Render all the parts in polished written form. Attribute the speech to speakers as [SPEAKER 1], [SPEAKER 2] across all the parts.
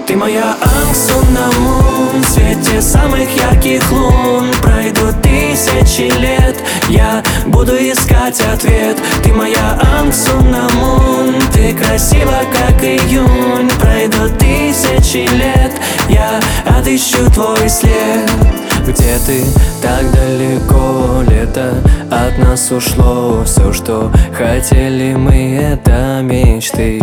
[SPEAKER 1] Ты моя Ансунамун, в свете самых ярких лун. Пройдут тысячи лет, я буду искать ответ. Ты моя Ансунамун, ты красива, как июнь. Пройдут тысячи лет, я отыщу твой след. Где ты так далеко? Лето от нас ушло. Все, что хотели мы, это мечты.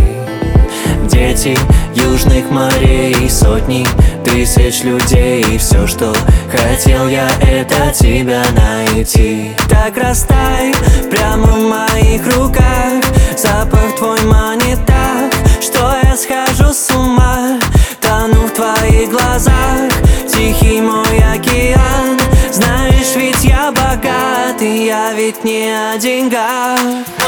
[SPEAKER 1] Дети южных морей, сотни тысяч людей. Все, что хотел я, это тебя найти. Так растай прямо в моих руках. Запах твой манит так, что я схожу с ума. Тону в твоих глазах, тихий мой океан. Знаешь, ведь я богат, и я ведь не о деньгах.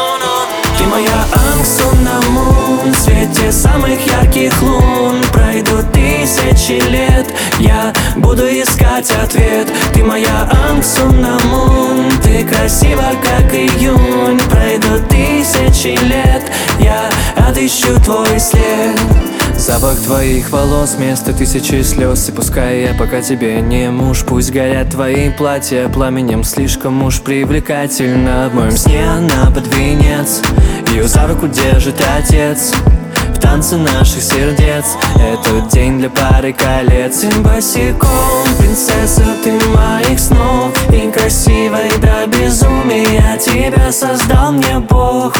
[SPEAKER 1] Ты моя Ансунамун, в свете самых ярких лун. Пройдут тысячи лет, я буду искать ответ. Ты моя Ансунамун, ты красива, как июнь. Пройдут тысячи лет, я отыщу твой след. Запах твоих волос вместо тысячи слез. И пускай я пока тебе не муж, пусть горят твои платья пламенем. Слишком уж привлекательно. В моем сне она под венец, ее за руку держит отец. В танце наших сердец, этот день для пары колец. Ты босиком, принцесса, ты моих снов. И красивой до безумия тебя создал мне Бог.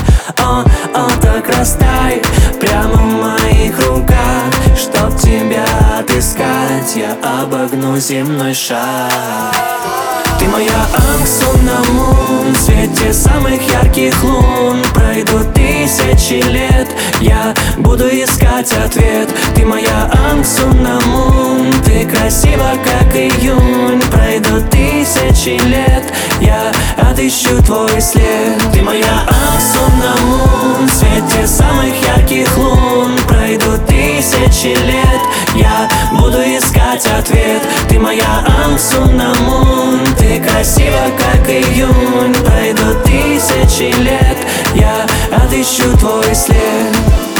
[SPEAKER 1] Так растай прямо в моих руках. Чтоб тебя отыскать, я обогну земной шар. Ты моя Ансунамун, в свете самых ярких лун. Пройдут тысячи лет, я буду искать ответ. Ты моя Ансунамун, ты красива, как июнь. Пройдут тысячи лет, я отыщу твой след. Ты моя Ансунамун, в свете самых ярких лун. Пройдут тысячи лет, я буду искать ответ. Ты моя Ансунамун, ты красива, как июнь. Пройдут тысячи лет, я отыщу твой след.